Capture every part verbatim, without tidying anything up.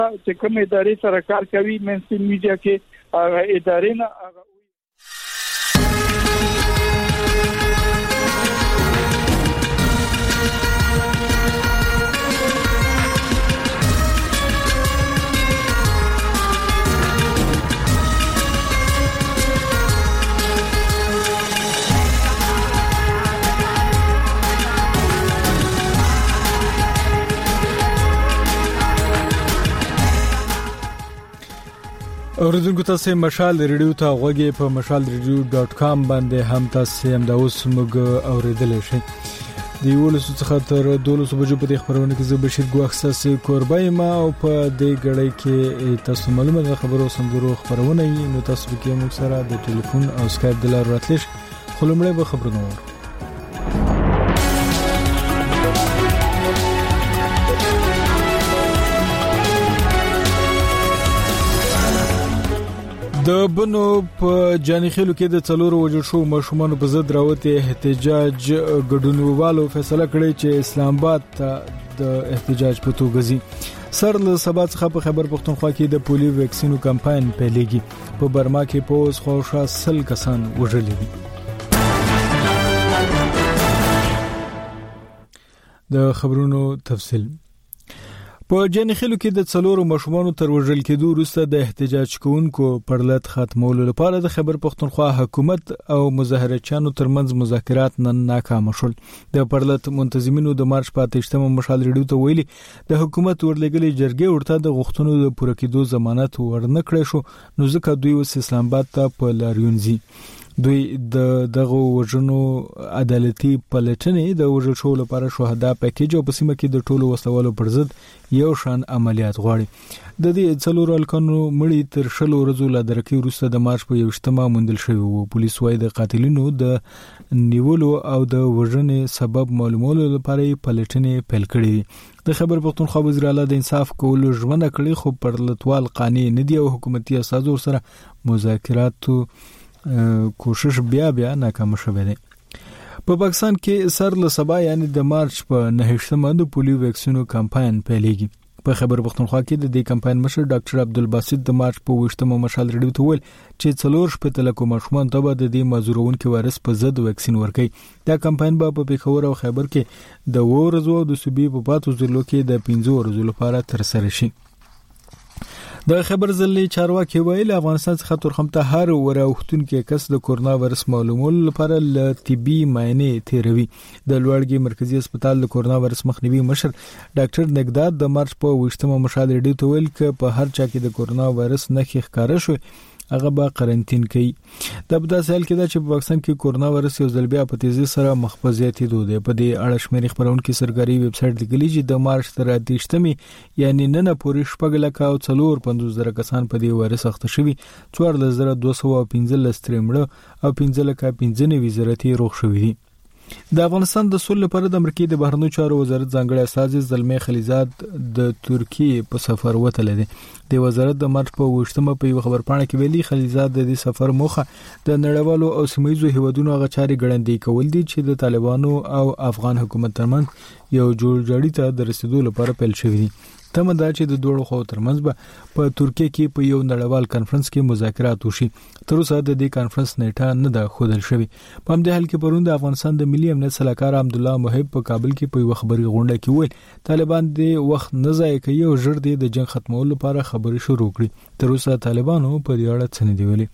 چې کوم ادارې سره کار کوي مینستریم میډیا کې هغه ادارې نه اوریدونکو تاسو مشال ریډیو ته غوږی په مشال ریډیو ډاټ کام باندې هم تاسو هم دا اوس موږ اوریدل شئ. د یولسو څخه تر دولسو بجو په خبرونه کې زه بشیر ګو اخصاص کوربای ما او په دې غړی کې تاسو معلومات خبرو سندرو خبرونه نو تاسو کې موږ سره د ټلیفون او سکایپ د لارو راتلش خلمړې به خبرونه ور د بنو په جانخیلو کې د څلورو وجل شو مشمون په ضد راوته احتجاج ګډونوالو فیصله کړې چې اسلام آباد ته د احتجاج په توګه ځي. سر له سبا څخه په خیبر پختونخوا کې د پولیو ویکسینو کمپاین پیلېږي. په برما کې پوز خوشا سل کسان وژل دي. د خبرونو تفصیل په جنخلو کې د څلورو مشمونو تر وژل کېدو وروسته د احتجاج کوونکو پرلط ختمولو لپاره د خیبر پختونخوا حکومت او مظاهرچیانو ترمنځ مذاکرات نن ناکام شول. د پرلط منتظمینو د مارچ په اتهشتمه مشال ریډیو ته ویلي د حکومت ورلګلې جرګې ورته د غوښتنو د پوره کېدو ضمانت ورنکړې شو نو ځکه دوی وس اسلام آباد ته په لاریونځي. دوی د دغه وژنو عدالتي پلټنې د وژل شو لپاره شهدا پکیج او پسیمه کې د ټولو وسوالو پر ضد یو شان عملیات غواړي. د دې څلورو الکانو مړی تر شلو ورځو لا درکې وروسته د مارچ په یوشتمه موندل شوی وو. پولیس وايي د قاتلینو د نیولو او د وژنې سبب معلومولو لپاره پلټنې پیل کړې. د خیبر پختونخوا وزیر اعلی د انصاف کولو ژمنه کړې خو پر لټوال قانع نه دی او حکومتي اساسو سره مذاکرات کوشش بیا بیا ناکام شوه دی. په پاکستان کې سر له سبا یعنی د مارچ په نهشتمه د پولیو ویکسینو کمپاین پیلېږي. په خیبر پختونخوا کې د دې کمپاین مشر ډاکټر عبدالباسط د مارچ په وشتمه مشال ریډیو ته ویل چې څلور شپږ تلکو ماشومان ته به د دې مازورونکو وایرس په ضد ویکسین ورکړي. دا کمپاین به په پیښور او خیبر کې د ورځو د صوبې په پاتو ضلعو کې د پنځه ورځو لپاره ترسره شي. د خبر ځلې چارواکي ویل افغانستان څخه ترخمته هر وراوختون کې کس د کورونا وایرس معلومول لپاره ل طبي معاینه تیروي. د لوړګي مرکزی هسپتال د کورونا وایرس مخنیوي مشر ډاکټر نګداد د مارچ په وشتمه مشال ریډیو ته ویل ک په هر چا کې د کورونا وایرس نښې ښکارا شو هغه به قرنټین کوي. د بدا سال کې دا چې په پاکستان کې کورونا وایرس یو ځل بیا په تیزی سره مخفزياتي دوه په دې اړه شمیرې خبرونکو سرکاري ویب سټ لیکلي چې د مارچ تر اتهشتمه یعنی نن پورې شپږ لک او څلور پنځوس زره کسان په دې وایرس اخته شوي. څوارلس زره دوه سوه پنځلس ترمړه او پنځه لک پنځه نوي زره تی روغ شوي دي. د افغانستان د سول لپاره د امریکای د بهرنیو چارو وزارت ځانګړی استازي زلمي خلیزاد د ترکیه په سفر وتل دي. د وزارت د مارچ په وشتمه په خبرپاڼه کې ویلي خلیزاد د دې سفر موخه د نړیوالو او سیمایي هیوادونو غچاري ګړندې کول دي چې د طالبانو او افغان حکومت ترمنځ یو جوړ جوړی ته د رسیدو لپاره پیل شوی دي. تمه دا چې د دوړو خو ترمنځ به په ترکیه کې په یو نړیوال کانفرنس کې مذاکرات وشي. تر اوسه د دې کانفرنس نیټه نه ده خودل شوی. په همدې حال کې پروند د افغانستان د ملي امنیت سلاکار عبد الله محب په کابل کې په یو خبري غونډه کې ویل طالبان د وخت نه ضایع کوي او ژر د جنگ ختمولو لپاره خبري شروع کړي. تر اوسه طالبانو په دې اړه څه نه دی ویلي.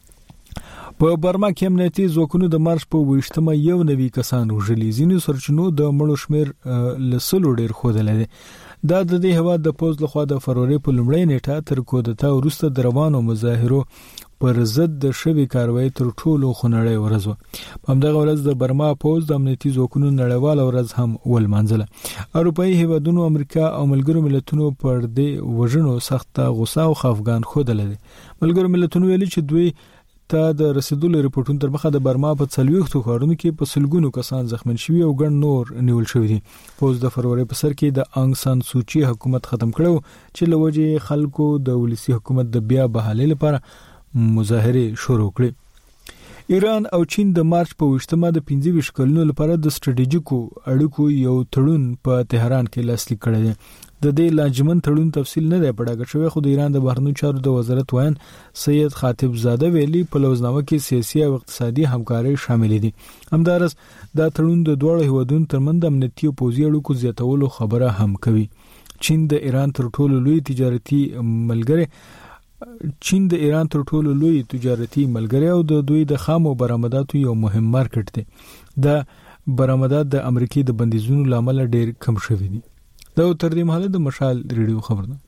په برما کې امنیتي ځواکونو د مارچ په وشتمه یو نوي کسان وژلي. ځینو سرچینو د مړو شمیر لسلو ډیر خوده لري. دا د دې هوا د پوز لخوا د فروری په لومړۍ نیټه تر کودتا وروسته د روانو مظاهرو پر ضد د شوی کاروایی تر ټولو خنړې ورځو. په همدغه ورځ د برما پوز د امنیتي ځواکونو نړیوال ورځ هم ولمانځله. اروپאי هیوادونو امریکا او ملګرو ملتونو پر دې وژنو سخت غوسه او خفګان خوده لري. ملګرو ملتونو ویلي چې دوی ته د رسیدلو رپورټونو تر مخه د برما په څلويختو ښارونو کې په سلګونو کسان زخمین شوي او ګڼ نور نیول شوي دي. پوز د فروری په سر کې د انګ سان سوچي حکومت ختم کړو چې لوجه خلکو د ولسی حکومت د بیا بحالي لپاره مظاهره شروع کړې. ایران او چین د مارچ په وشتمه د پنځه ویشت کلونو لپاره د ستراتیژیکو اړیکو یو تړون په تهران کې لاسلیک کړی دی. د دې لاجمن تړون تفصیل نه دی پړاګه شوی، خو د ایران د بهرنیو چارو د وزارت وایي سید خاطب زاده ویلي په لوزنامه کې سیاسي او اقتصادي همکاري شامل دي. همدارس دا تړون د دوه هیوادونو ترمنځ امنیتي او پوځي اړیکو زیاتولو خبره هم کوي. چین د ایران تر ټولو لوی تجارتي ملګری چین د ایران تر ټولو لوی تجارتي ملګری او د دوی د خامو برآمداتو یو مهم مارکیټ دی. د برآمدات د امریکای د بندیزونو لامل ډیر کم شوی دي. دا تر دې مهاله د مشال ریډیو خبر ده.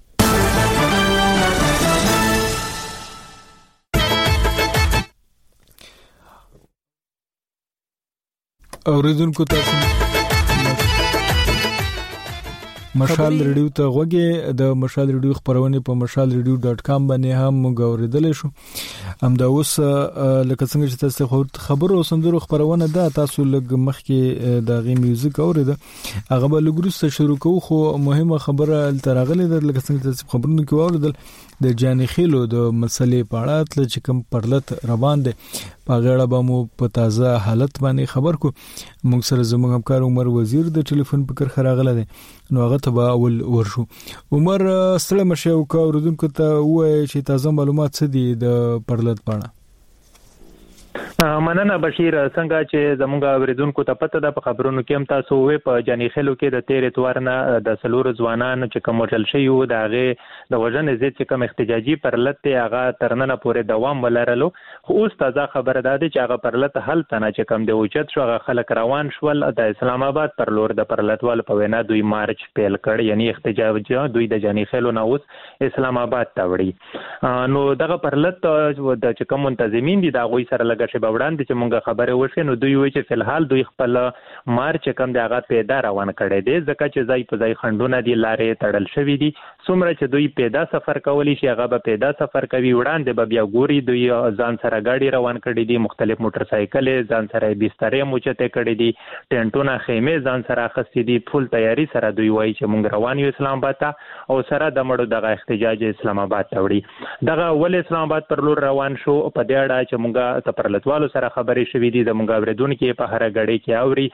اوریدونکو تاسو مشال ریډیو ته غوږی د مشال ریډیو خبرونه په مشال ریډیو ډاټ کام باندې هم غوړیدل شو. هم دا اوس لکه څنګه چې تاسو خبرو سندرو خبرونه ده، تاسو لګ مخکې د غي میوزیک اوریده هغه به لګروسته شروع کوو، خو مهمه خبره ترغلې ده لکه څنګه تاسو خبرونه کې اوریدل د جاني خېلو د مسلې په اړه تل چې کوم پرلط روان دي په غاړه به مو په تازه حالت باندې خبر کو. موږ سره زموږ همکار عمر وزیر د ټلیفون په کر خراغله دي، نو هغه ته به اول ورشو. عمر ستړي مشه او کا اوردونکو ته وایي چې تازه معلومات څه دي د پرلط په اړه. مننه بشیر، څنګه چې زموږ اوریدونکو ته پته ده په خبرونو کې هم تاسو وې په جاني خېلو کې د تیر اتوار نه د سلور ځوانان چې کوم وژل شوي وو د هغه د وژنې ضد چې کوم احتجاجي پرلط دی هغه ترننه پورې دوام ولرلو. خو اوس تازه خبره ده چې هغه پرلط حل تنه چې کوم دی اوچت شو، هغه خلک روان شول د اسلام آباد پر لور د پرلطوال په وینا دوی مارچ پیل کړ، یعنی احتجاج دوی د جاني خېلو نه اوس اسلام آباد ته وړي. نو دغه پرلط د چې کوم منتظمین دي دا غوي سره لګښ به وړاندې چې مونږه خبره وشي، نو دوی وایي چې فلحال دوی خپل مارچ کم دی هغه پیدا روان کړي دي، ځکه چې ځای په ځای خندونه دي، لارې تړل شوې دي. څومره چې دوی پیدا سفر کولی شي هغه به پیدا سفر کوي، وړاندې به بیا ګوري دوی ځان سره گاډي روان کړي دي، مختلف موټر سایکل ځان سره بسترې موچته کړي دي، ټینټونه خیمه ځان سره اخستې دي، فول تیاری سره دوی وایي چې مونږ روان یو اسلام آباد ته او سره د مړو دغه احتجاج اسلام آباد ته وړي. دغه ول اسلام آباد پر لور روان شو په دې اړه چې مونږه ته پرلطوالو سره خبرې شوې دي د مونږ اوریدونکو په هر غړې کې اوري.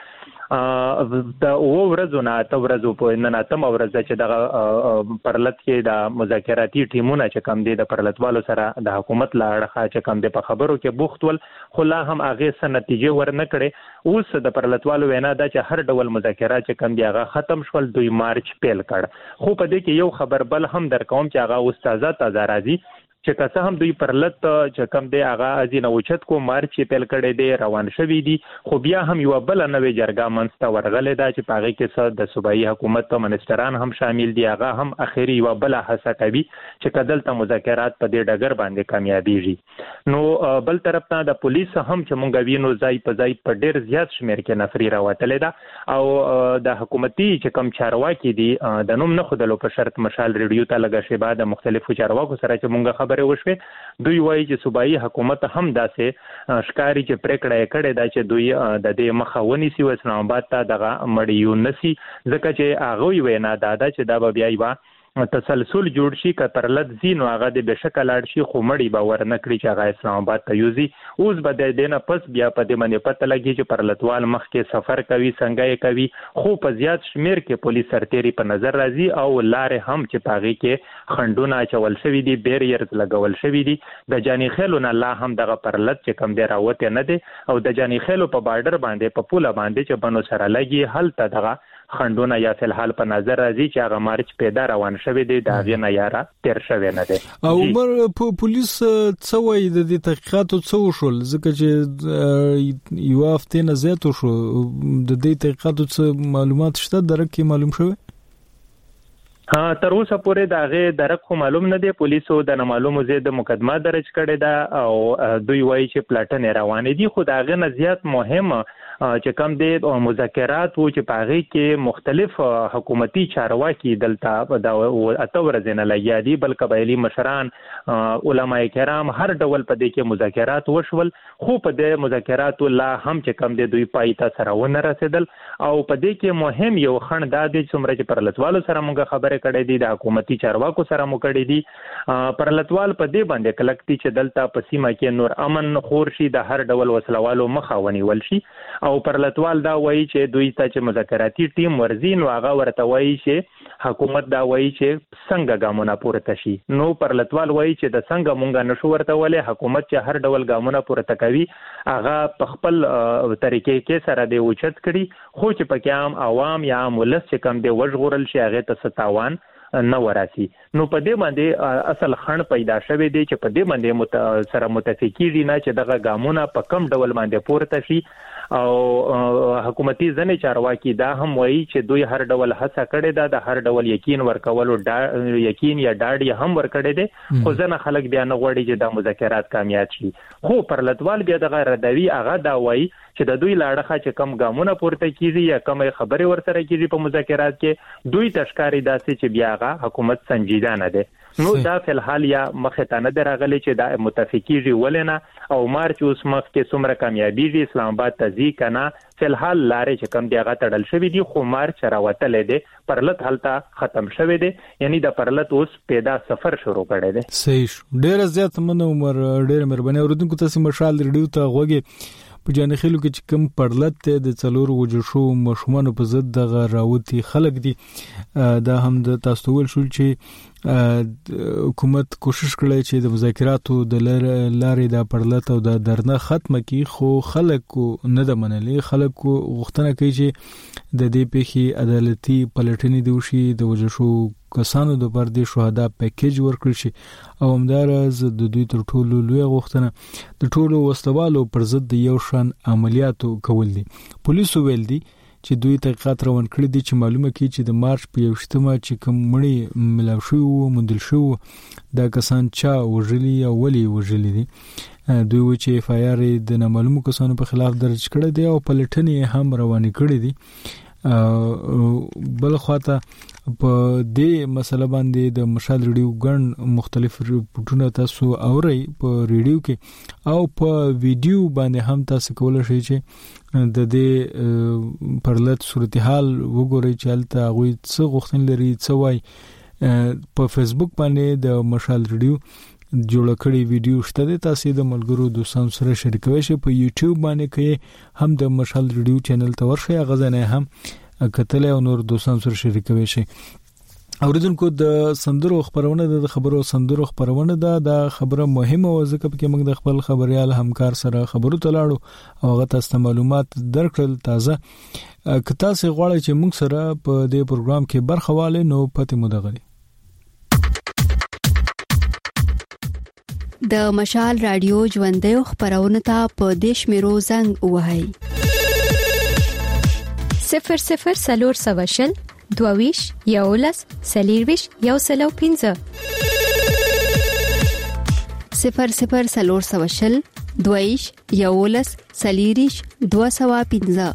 د او ورځو نه ته ورځو په نن اتم ورځ چې د پرلط کې د مذاکراتي ټیمونه چې کم دي د پرلطوالو سره د حکومت لاړه چې کم دي په خبرو کې بوختول، خو لا هم هغه څه نتیجه ورنه کړي. اوس د پرلطوالو وینا ده چې هر ډول مذاکرات چې کم دي هغه ختم شول، دوی مارچ پیل کړ. خو په دې کې یو خبر بل هم در کوم چې هغه اوس تازه تازه راځي چې که هم دوی پرلط چې کم دی هغه ازینه اوچت کو مارچ پیل کړي دي روان شوي دي، خو بیا هم یو بل نوې جرګه منځته ورغلې ده چې پاغه کې څه د صوبایي حکومت ته منستران هم شامل دي، هغه هم اخیری یو بل هڅه کوي چې کدلته مذاکرات په دې ډګر باندې کامیابیږي. نو بل طرف ته د پولیس هم چې مونږ وینو ځای په ځای په ډیر زیات شمیر کې نفري راوتلې ده او د حکومتي چې کم چارواکي دي د نوم نه خدلو په شرط مشال ریډیو ته لګا شي بعد مختلفو چارواکو سره چې مونږ خبرې وشوي، دوی وایي چې صوبایي حکومت هم داسې ښکاری چې پریکړه یې کړې ده چې دوی د دې مخه ونیسي او اسلام آباد ته دغه مړیو نسی، ځکه چې هغه وینا دا ده چې دا به بیا یو تسلسل جوړ شي که پرلط زینو هغه د بشکل لاړ شي خو مړی به ورنکړي چې هغه اسلام آباد ته یوزي. اوس به د دینه پس بیا په دې باندې پته لګي چې پرلطوال مخ کې سفر کوي څنګه یې کوي، خو په زیات شمیر کې پولیس سرتيري په نظر راځي او لارې هم چې پاغي کې خندونه چول شوی دي، بیریرز لګول شوی دي. د جاني خېلو نه لا هم دغه پرلط چې کم دی راوته نه دي او د جاني خېلو په بارډر باندې په پوله باندې چې بنو سره لګي هلته دغه خندونه یا فلحال په نظر راځي چې هغه مارچ پیدا روان شوی دی، دا غي نه یاره تیر شوی نه دی. او عمر پولیس څه وایي د دې تحقیقاتو څه وشول، ځکه چې یو هفته نه زیات شو د دې تحقیقاتو څه معلومات شته درکې معلوم شوی؟ ها تر اوسه پورې دا غي درک خو معلوم نه دی، پولیسو د نامعلومو زید مقدمه درج کړې ده او دوی وایي چې پلاټن روان دي، خو دا غي نه زیات مهمه چې کوم د مذاکرات وو چې په هغه کې مختلف حکومتي چارواکي دلته د اته ورځې نه لګیا دي، بل قبایلی مشران، علما کرام، هر ډول په دې کې مذاکرات وشول، خو په دې مذاکراتو لا هم چې کوم د دوی پای ته سره ونه رسیدل. او په دې کې مهم یو خند دا دی چې څومره چې پرلتوالو سره موږ خبرې کړې دي، د حکومتي چارواکو سره مو کړې دي، پرلتوال په دې باندې کلکتي چې دلته په سیمه کې نور امن خور شي، د هر ډول وسلوالو مخه ونیول شي. او پرلتوال دا وایي چې دوی ته چې مذاکراتي ټیم ورځي نو هغه ورته وایي چې حکومت دا وایي چې څنګه ګامونه پورته شي. نو پرلتوال وایي چې د څنګه مونږ نشو ورته ولې، حکومت چې هر ډول ګامونه پورته کوي هغه په خپل طریقې کې سره دی اوچت کړي، خو چې پکې عام عوام یا ولس چې کم دی وژغورل شي هغه ته ستاوان نه وراسي. نو په دې باندې اصل خند پیدا شوه دی چې په دې باندې مت... سره متفقی دي نه چې دغه ګامونه په کم ډول باندې پورته شي. او حکومتي ځنې چارواکي دا هم وایي چې دوی هر ډول هڅه کړې ده، د هر ډول یقین ورکولو دا یقین یا ډاډ هم ورکړې ده، خو ځنه خلک بیا نه غواړي چې دا مذاکرات کامیاب شي. خو پرلتوال بیا دغه ردوي هغه دا وایي چې د دوی لاړه چې کم ګامونه پورته کیږي یا کم خبرې ورسره کیږي په مذاکرات کې، دوی تشکاری داسې چې بیا هغه حکومت سنجیده نه ده. نو دا فی الحال یا مخه ته نه درغلي چې دا متفقیږي ولنه او مارچ اوس مخ کې څومره کامیابی دي اسلام آباد ته ځي کنه، فی الحال لارې چې کم دی هغه تړل شوی دي، خو مارچ راوتلې دي، پرلت هلته ختم شوی دی، یعنی د پرلت اوس پیدا سفر شروع کړی دی. صحیح. ډیر زیات منو عمر، ډیر مهرباني. اوردونکو تاسو مشال ریډیو ته غوږی په جانخیلو کې چې کم پرلت ته د څلور وجوشو مشمانو په ضد دغه راوتی خلک دي، دا هم د تاسو ول شو چې حکومت کوشش کړي چې د مذاکراتو د لارې د پرلت او د درنه ختمه کی، خو خلکو نه د منلي، خلکو غوښتنه کوي چې د دې پیښې عدالتي پلټنې دی وشي، د وجوشو کسانو د پر دې شهدا پیکیج ورکړي شي. او همدارز د دوی تر ټولو لوی غوښتنه د ټولو وسلوالو پر ضد د یو شان عملیاتو کول دي. پولیسو ویل دي چې دوی تحقیقات روان کړی دي چې معلومه کړي چې د مارچ په یوشتمه چې کوم مړی ملاو شو او مندل شو دا کسان چا وژلي او ولی وژلي دي. دوی و چې اف آی آر د نامعلومو کسانو په خلاف درج کړی دی او پلټنې هم روانې کړې دي. بل خواته په دې مسله باندې د مشال ریډیو ګڼ مختلف رپورټونه تاسو اورئ په ریډیو کې او په ویډیو باندې هم تاسو کولای شئ چې د دې پرلت صورتحال وګورئ چې هلته هغوی څه غوښتنې لري، څه وایي. په فیسبوک باندې د مشال ریډیو جوړ کړی ویډیو شته د تاسو د ملګرو دوستانو سره شریکوي شي. په یوټیوب باندې کې هم د مشال ریډیو چینل ته ورشئ، غزنه هم کتل او نور دوستانو سره شریکوي شي. اوریدونکو د سندرو خبرونه د خبرو سندرو خبرونه ده د خبره مهمه او ځکه چې موږ د خپل خبريال همکار سره خبرو تلاړو او هغه تاسو معلومات درکړل تازه. که تاسو غواړئ چې موږ سره په دې پروګرام کې برخه والئ نو پته مو دغلي د مشال رادیو ژوندې خبرونه ته په دیش میرو زنګ وهاي صفر صفر سلور سواشل دوویش یولس سلیرویش یو سلو پینزه صفر صفر سلور سواشل دوویش یولس سلیریش دو سوا پینزه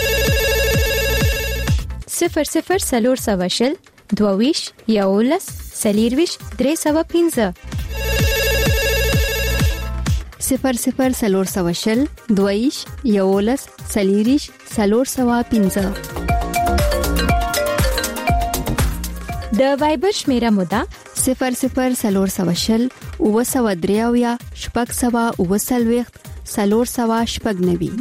صفر صفر سلور سواشل دوویش یولس سلیرویش درې سوا پینزه صفر صفر سلور سواشل دویش یولس سلیریش سلور سوا پینزه. د وایبر شمیره مودا صفر صفر سلور سواشل او سوا دریاویا شپږ سوا او سلويخت سلور سوا شپږ نوي.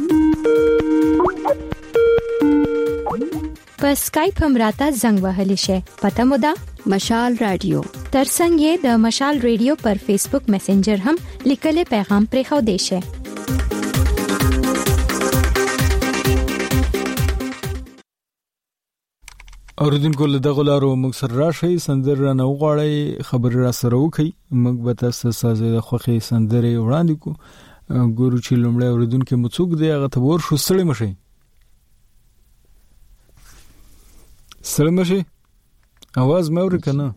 په اسکایپ هم راته زنګ وهلی شي. پته مودا مشال رادیو. ترڅنګ یې د مشال رادیو پر فیسبوک میسنجر هم لیکلي پیغام پرې خو دی شي. اوردونکو له دغه لارو موږ سره راشي سندر نه وغواړي خبر را سره وکي موږ به تاسو سره خوخي سندري وړاندې کو ګورو چې لومړی اوردونکو مڅوک دی هغه ته ور شو سړی مشي سړی مشي आवाज مې اوري کنه.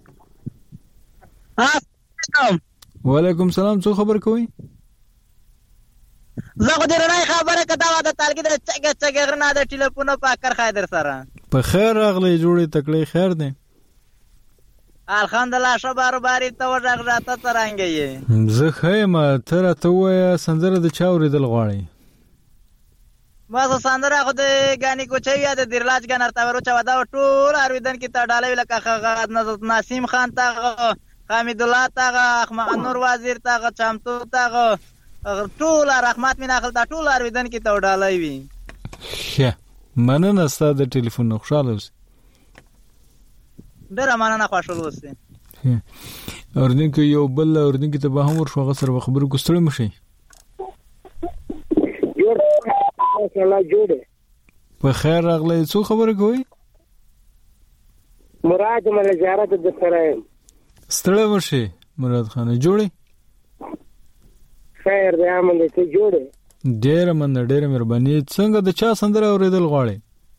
ها وعلیکم سلام، څه خبر کوي؟ زه خو دې رڼای خبره کدا وا د تالګي د چګه چګه غرنا د ټلیفون په کار خایدر سره په خیر راغلی جوړې تکړې خیر دی الحمدلله شبار باری ته وژغ راته ترانګي زه خیمه تر ته وای سندره د چاوري دل غواړي ما زه سندره خو د غاني کوچي یاد درلاج غنر تا ورو چا دا ټول ارویدن کی ته ډالې لکه خغاد نسیم خان تا حمید الله تا احمد نور وزیر تا چمتو تا ټول رحمت مینا خپل دا ټول ارویدن کی ته ډالې وي شه مننه ستاسو د ټلیفون خوشاله اوسئ ډېر مننه خوشاله اوسئ اردن کې یو بل اردن کې ته به هم ورشو غسر خبرو کوستړی مشي الله جوړه په خیر راغلی څو خبره کوي مراد مل زیارت د سره ستړی مشي مراد خان جوړي خیر دی امن ته جوړه ډېر من ډېر مهرباني څنګه د چا سندره اوریدل غواړي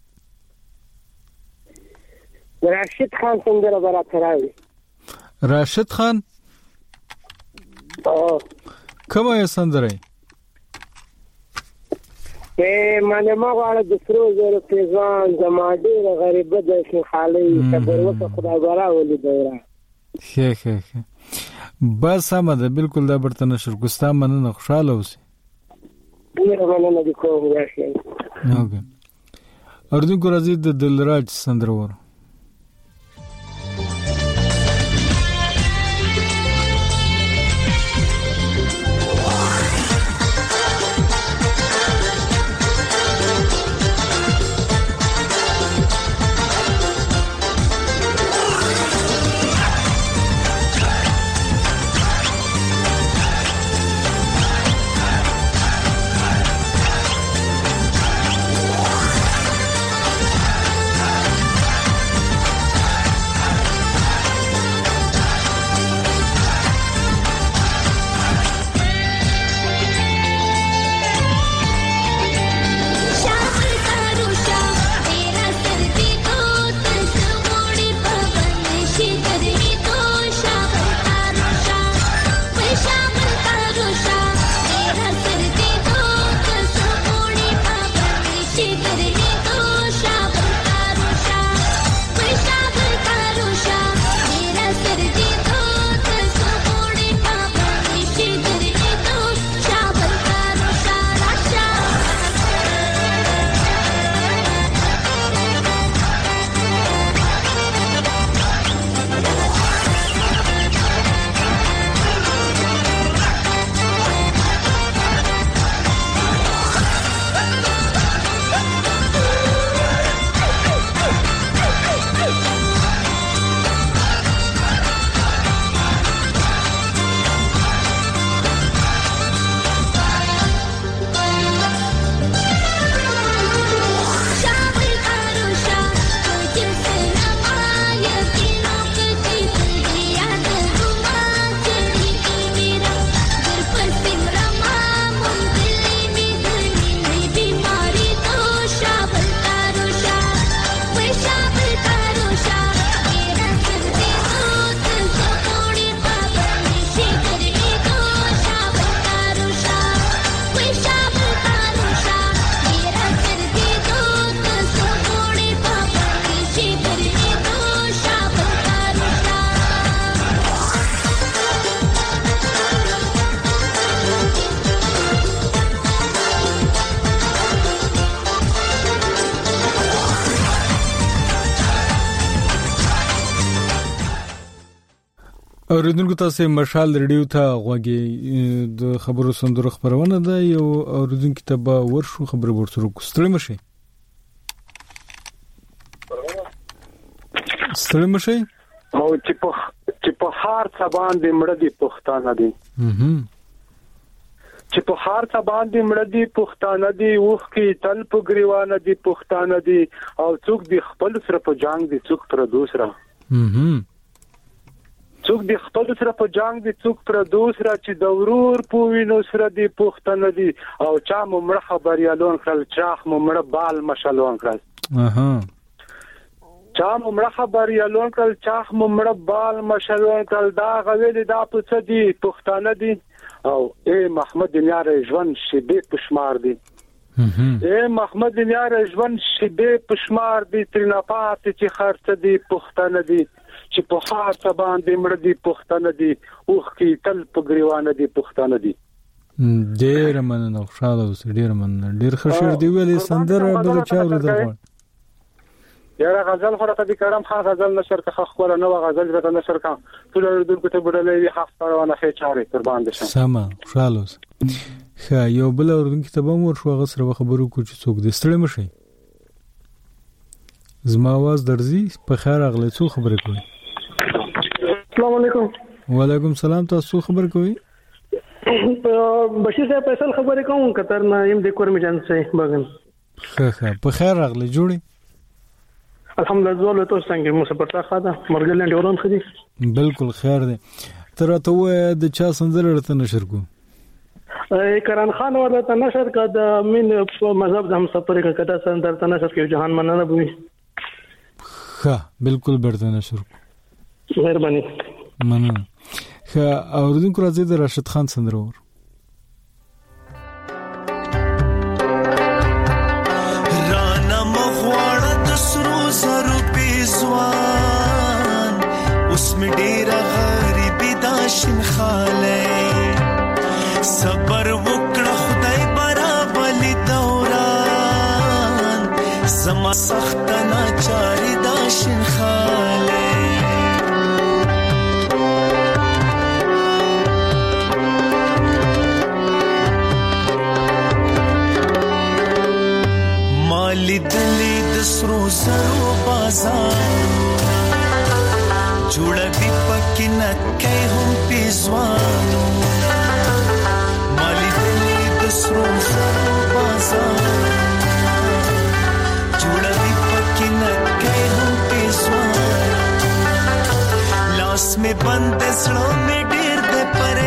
راشد خان سندره برابر راوي راشد خان او کومه سندره ته مانه ما غواړم د سرو زرو پیزان زماده غریب د شي خالي صبر وکړه خدای غواړه ولې دوره ښه ښه ښه بس هم ده بالکل دا برته نشر ګستا مننه خوشاله اوسئ ډیر مننه د کوم راشي اوګه اردن کو راځي د دلراج سندره ور اوریدونکو تاسو مشال ریډیو ته غوږی د خبرو سندرو خبرونه ده یو اوریدونکو ته به ورشو خبر ورسره کوستړی مشي ستړی مشي او چې په چې په هر څه باندې مړه دي پښتانه دي چې په هر څه باندې مړه دي پښتانه دي وخ کې تل په گریوانه دي پښتانه دي او څوک دي خپل سره په جنگ دي څوک پر دوسرا څوک د خپل سره په جنگ دي څوک پر دوسرا چې د ورور په وینو سره دي پښتنه دي او چا ممړه خبريالون کړل چاخ ممړه بال مشالون کړل اها چا ممړه خبر یالون کل چاخ ممړه بال مشلون کل دا غویل دا په دي پښتانه دي او اے محمد نیار ژوند شیبه پشمار دي اے محمد نیار ژوند شیبه پشمار دي ترنا پات چې خرڅ دي پښتانه دي چې په خاص باندې مړ دي پښتانه دي اوخ کی تل په ګریوان دي پښتانه دي ډیر مننه خوشاله اوس ډیر مننه ډیر خشیر دی ویلې سندره بل چا ورته یاره غزل خو راته کارم خا غزل نشر که خو نه غزل راته نشر کا ټول اردو ته بدلې حق پروانه خې چاره قربان دي سما خالص خا یو بل اردو کتابه مور شو غسر خبرو کو چې څوک د ستړي مشي زما आवाज درځي په خیر اغله څو خبرې کوي السلام علیکم وعلیکم السلام تاسو خبر کوي بشیر صاحب فیصل خبرې کوم قطر نه يم د کور مجان سه بغن خا خا په خیر اغله جوړي الحمدلله زول ته څنګه مو سپورټا خاطه مرګلند اورون خدي بالکل خیر دی تر ته د چا سندره رته نشر کو اے کران خان ورته نشر کا د مين مذهب د هم سفر کړه سندره ته نشر کې جهان مننه بوي ها بالکل برته نشر کو مهرباني مننه ها اوردونکو راځي د راشد خان سندره ور سرو پیزوان اسم ډیر غریبی داشن خاله صبر وکړه خدای برابر دوران زما سخت ناچاری داشن خاله مالی دلی سرو سرو بازار جوړه دی پکې نکای هم پیزوانو مالی دلی د سرو سرو بازار جوړه دی پکې نکای هم پیزوانو لاس می بند سړو می ډیر د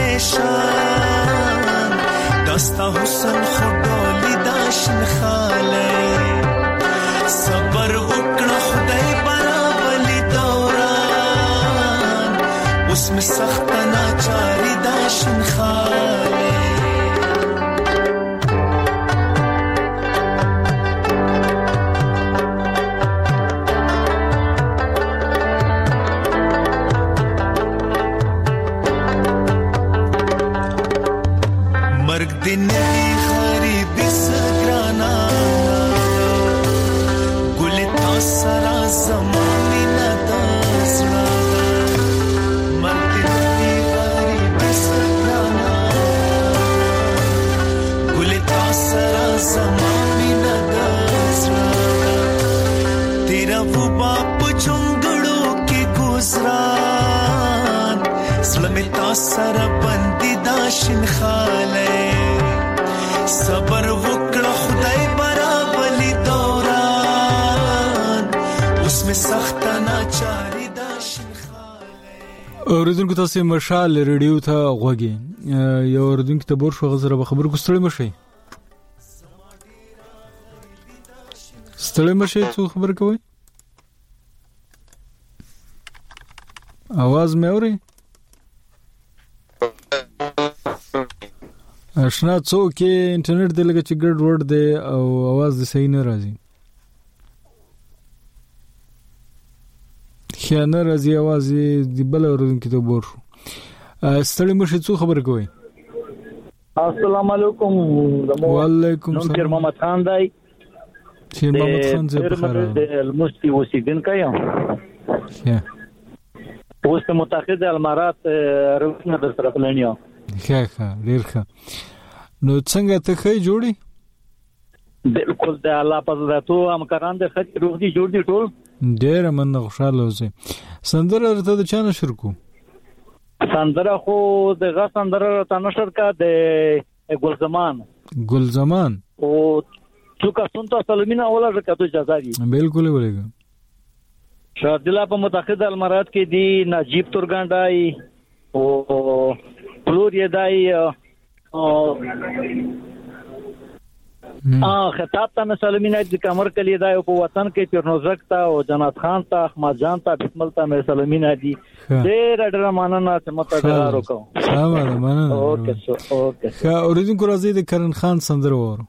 پریشان دستا حسن خډولی داشن خاله صبر وکړه خدای برابر دوران اوس می سخت ناچاری داشن خاله مرګ دې نه غریب سګرانا سرا زمانی ندازنا مرد دی غریب سکرانا گلتا سرا زمانی ندازنا تیرا وہ باپ چنگڑوں کی گزران سلمتا سرا بندی داشن خالے صبر وکڑا خدای برابر میں سخت ناچاری داشن خاله اوریدونکو تاسو مشال ریډیو ته غوږی یو اوریدونکو ته بور شو غزره به خبر کو ستړي مشي ستړي مشي څو خبر کوي आवाज مې اوري آشنا څوک انټرنیټ د لګ چې ګډ وډ دی او आवाज د صحیح نه راځي خیانه راځي आवाज دی بل ورونکو ته بور شو ستړي مشه څو خبر کوي السلام علیکم وعلیکم السلام شیر محمد خان دی شیر محمد خان زه په خیر د المستی وسیدن کایم ها اوس متحده امارات روښنه در طرف لنیو ښه ښه ډیر ښه نو څنګه ته خې جوړي بالکل د الله په ذاتو امکان د خط روح دي جوړ دي ټول ډیر من خوشاله اوسه سندره ورته د چا نشر کو سندره خو د غا سندره ته نشر کا د ګل زمان ګل زمان او تو کا سنت سلمینا اوله رکعت اجازه دي بالکل ولګا شادله په متحده امارات کې دی نجیب تورګانډای او فلوریا دای او اه خطاب ته سلامونه د کمر کلی دا په وطن کې چرنوزک ته او جنات خان ته احمد جان ته بسمل ته سلامونه دي ډېر ډېر مننه چې متقرر وکړو سلام مننه اوکے اوکے ښه اوریدونکو راځي د کرن خان سندره وره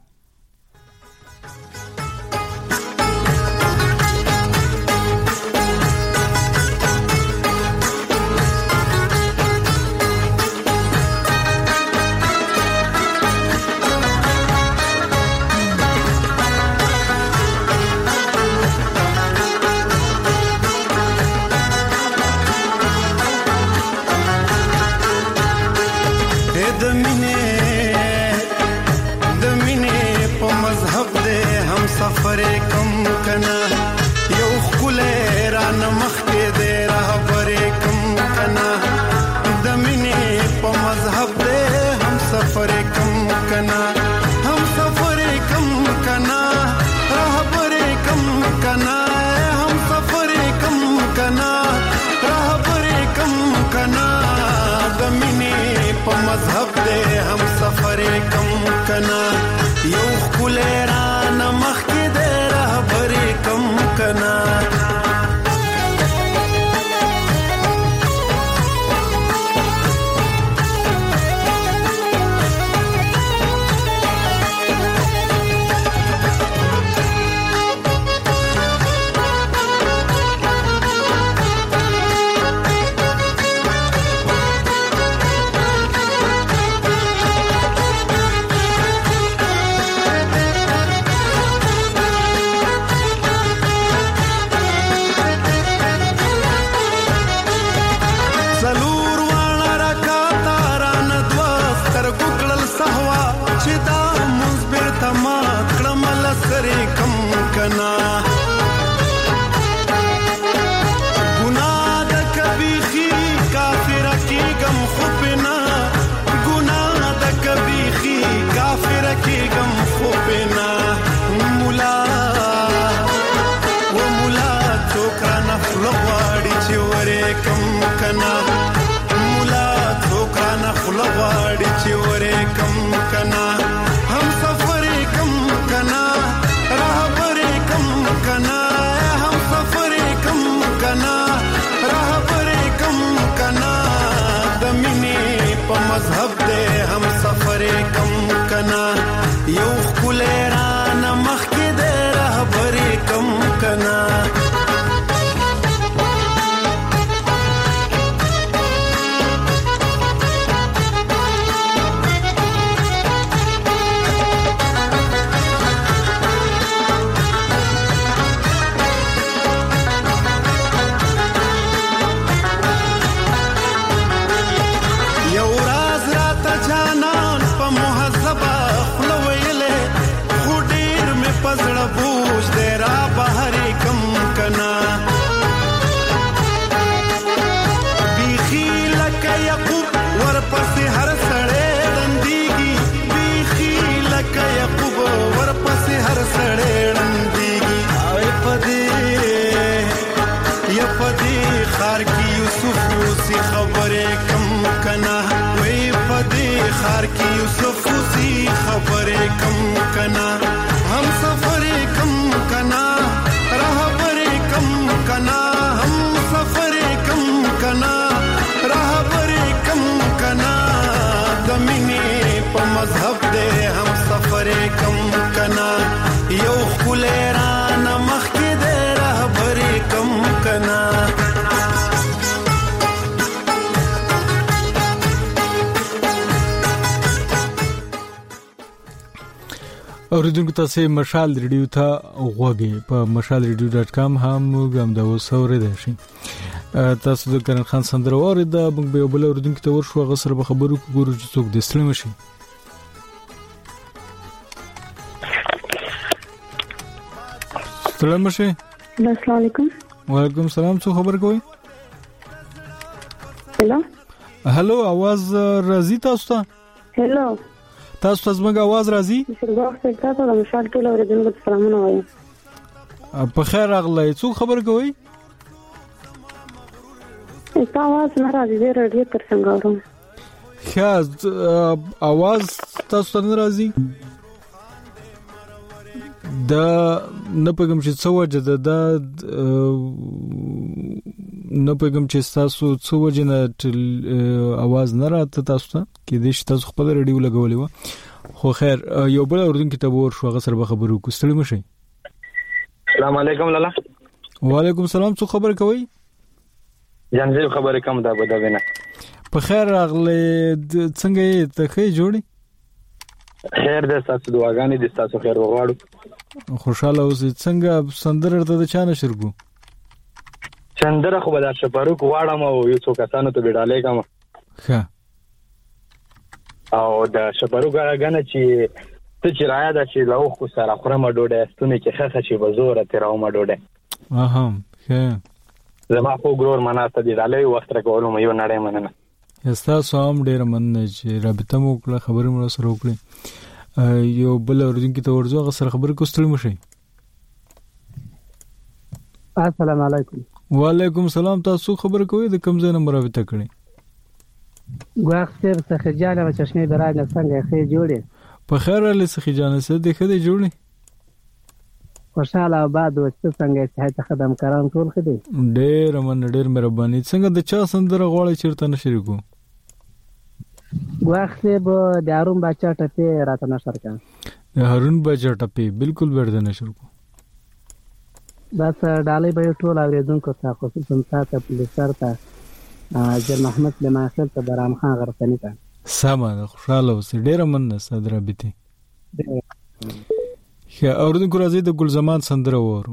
सफर कम कना यो खुले रान मख के दे रहबर कम कना दमिने प मजहब दे हम सफर कम कना हम सफर कम कना रहबर कम कना हम सफर कम कना रहबर कम कना दमिने प मजहब दे हम सफर कम कना यो खुले रान मख के दे रहबर कम कना خار کی یوسف سی خبر کم کنا हम सफर कम कना रहबर कम कना हम सफर कम कना रहबर कम कना दमिने प मजहब दे हम सफर कम कना यो खुलेरा नमख के दे रहबर कम कना اوریدونکو تاسو مشال ریډیو ته غوږی په مشال ریډیو ډاټ کام هم غم دا وسوره ده شي تاسو د کرن خان سندره اورید موږ به بل اوریدونکو ته ورشو غسر به خبرو کوو چې څوک د سلام شي سلام شي السلام علیکم وعلیکم السلام څه خبر کوئ هلو هلو आवाज راځي تاسو ته هلو تاسو ته زموږ आवाज راځي شرباخ څخه تاسو د مشال ټول اوریدونکو ته سلامونه وایم په خیر راغلی څو خبر کوي تاسو आवाज نه راځي زه رادیو تر څنګه اورم ښه आवाज تاسو ته نه راځي دا نه پګم چې څو وجه ده دا نه پګم چې تاسو څو وجه نه आवाज نه راته تاسو ته کې دې تاسو خپل رادیو لګولې و خو خیر یو بل اوردون کې تبور شو غسر به خبرو کو ستړي مشي. السلام علیکم لالا. وعلیکم السلام. څه خبر کوي؟ جانځي خبره کوم دا بده وینه. په خیر راغله څنګه ته خې جوړي؟ خیر دې تاسو دعاګانې دې تاسو خیر وغواړو. خوشاله اوسې. څنګه سندره ته چا نشر کو؟ چندره خو به دا شپاروک واړم او یو څو کسانو ته وډالې کوم. ښه. او دا شپاروک غاګنه چې ته چې رایا دا چې لوخ کو سره خرمه ډوډه ستونه کې خخه چې بزوره تیراومه ډوډه. اها. ښه. زما خو ګرور مناسته دي ډالې وخت راکولم یو نړۍ مننه. استا سوام ډیر مننه چې رابطه مو کړه خبرې مو سره وکړي. یو بل اوردون کې ته ورځو غسر خبر کوستل مشي. السلام علیکم. وعلیکم السلام. تاسو خبر کوئ د کوم ځای نمبر راوته کړی؟ ګواخ سر څخه جاله چشمه برای نه څنګه خې جوړې؟ په خیر له څخه جانه سره د خدای جوړې؟ خوشاله آباد او څنګه صحت خدمت کاران ټول خدي. ډېر من ډېر مهرباني. څنګه د چا سندره غواړي چیرته نشری کو؟ ګواخ سه به د هارون بچا ټپه راته نشر کړه. د هارون بچا ټپه بالکل ورته نشر کو. بس ډالې به ټول اوریدونکو ته خصوصا تاسو په لسر ته جل محمد لما خپل ته برام خان غرتنی ته سما خوشاله اوسې. ډېر مننه صدر ابيتي. ښه اوردونکو راځي د ګل زمان سندره وورو.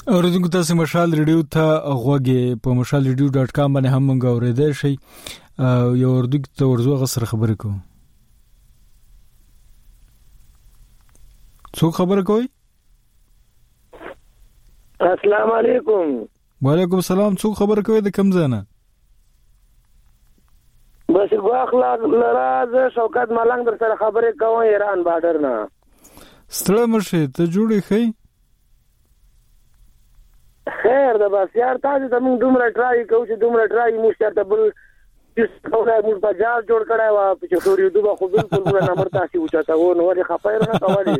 اوریدونکو تاسو مشال ریډیو ته غوږی په مشال ریډیو ډاټ کام باندې هم موږ اوریدل شي یو اردو ته ورزو غسر خبرې کوو. څو خبرې کوي؟ السلام علیکم. وعلیکم السلام. څو خبرې کوي د کوم ځای نه؟ بس غواخلا لراز شوکت ملنګ در سره خبرې کوم ایران بارډر نه. ستړی مشه ته جوړې خې؟ خیر ده بس یار تاسو ته موږ دومره ټرای کوو چې دومره ټرای موږ ته بل چې څنګه موږ بازار جوړ کړای و چې ټوري دوه خو بالکل پورا نمبر تاسو وچاته و نو ولې خپایر نه کوي.